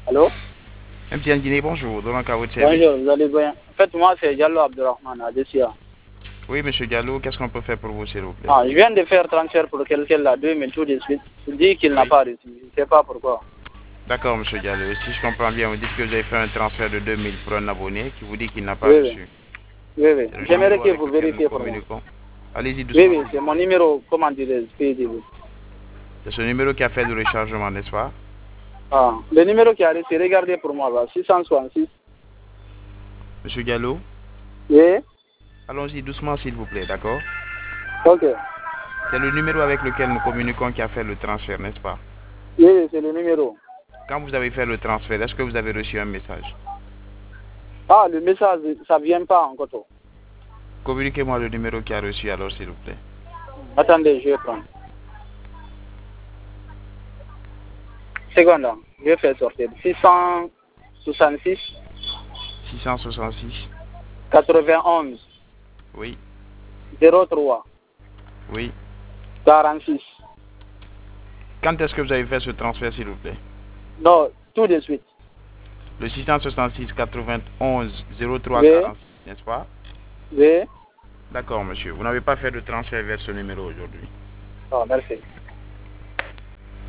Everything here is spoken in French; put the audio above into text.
Allô? MTN Guinée, bonjour. Donc, à votre service. Bonjour, vous allez bien? En fait, moi, c'est Diallo Abdurrahman à Dessia. Oui, monsieur Diallo, qu'est-ce qu'on peut faire pour vous, s'il vous plaît? Ah, je viens de faire transfert pour quelqu'un là, 2000 tout de suite. Il dit qu'il n'a Oui. pas reçu. Je ne sais pas pourquoi. D'accord, monsieur Diallo. Si je comprends bien, vous dites que vous avez fait un transfert de 2000 pour un abonné qui vous dit qu'il n'a pas Oui, oui. reçu. Oui, oui. C'est le J'aimerais numéro que avec vous lequel nous vérifiez pour moi. communiquons. Allez-y Oui, doucement, oui, s'il c'est vous mon plaît. numéro, comment dirais-je, PDV. C'est ce numéro qui a fait le rechargement, n'est-ce pas? Ah, le numéro qui a reçu, regardez pour moi là, 666. Monsieur Diallo, Oui, allons-y doucement, s'il vous plaît, d'accord? ok. C'est le numéro avec lequel nous communiquons qui a fait le transfert, n'est-ce pas? Oui, oui, c'est le numéro. Quand vous avez fait le transfert, est-ce que vous avez reçu un message? Ah, le message, ça vient pas encore. Communiquez-moi le numéro qui a reçu alors, s'il vous plaît. Attendez, je vais prendre. Seconde, là. Je vais faire sortir. 666 666. 91 Oui, 03 oui. 46. Quand est-ce que vous avez fait ce transfert, s'il vous plaît? Non, tout de suite. Le 666 91 03 Oui, 46, n'est-ce pas? oui. D'accord, monsieur. Vous n'avez pas fait de transfert vers ce numéro aujourd'hui. Ah, merci.